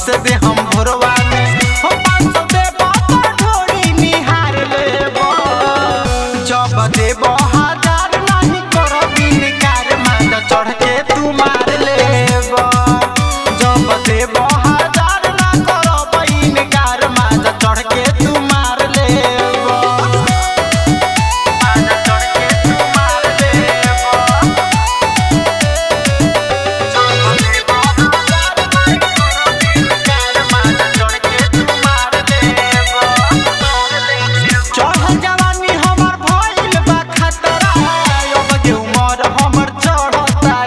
से दे हम भोरवा में हो 500 दे बाबा ढोड़ी निहार लेबो जब देबो हजार नहीं करबी निकार मांग चढ़ के तू मार लेबो जब देबो हजार ना करबी निकार मांग चढ़ के तू मार लेबो मांग चढ़ के तू मार लेबो चढ़ल जवानी हमर भइल बा खतरा अब के उमर हमर चढ़ता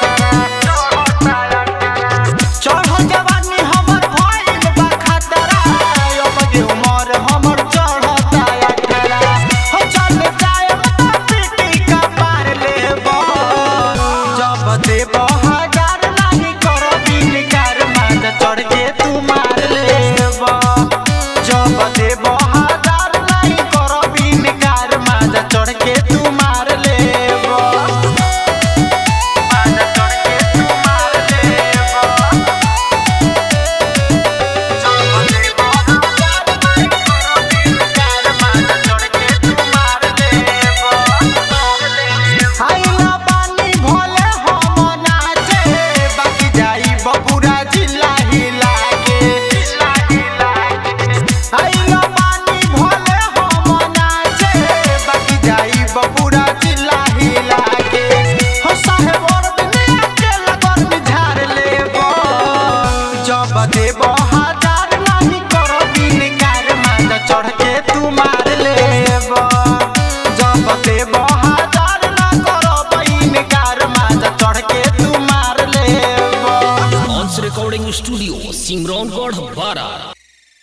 चढ़ल जवानी हमर भइल बा खतरा अब के उमर हमर चढ़ता हो चल जाए पीटी का पार लेबो जब देबो हजार नहीं करबी निकार मांग चढ़ के तू मार लेबो जब देबो हजार नहीं करबी निकार मांग चढ़ के तू मार लेबो मांग चढ़ के तू मार लेबो जब देबो हजार नहीं करबी निकार मांग चढ़ के तू मार लेबो आइला पानी भोले हम नाचे बाकी जाई बबुरा जिला हिला के आइला पानी भोले हम नाचे बाकी जाई बबुरा जिला हिला के हो साहेब और दुनिया के लगन में झाड़ लेबो जब देबो हजार नहीं करबी निकार मांग चढ़ के तू मार लेबो जब देबो